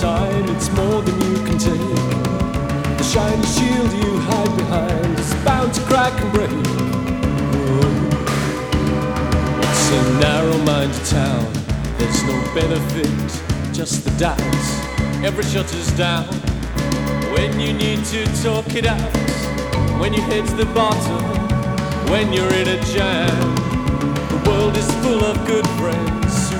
inside, it's more than you can take. The shiny shield you hide behind is bound to crack and break. It's a narrow-minded town, there's no benefit, just the doubts. Every shutter's down when you need to talk it out. When you hit the bottom, when you're in a jam. The world is full of good friends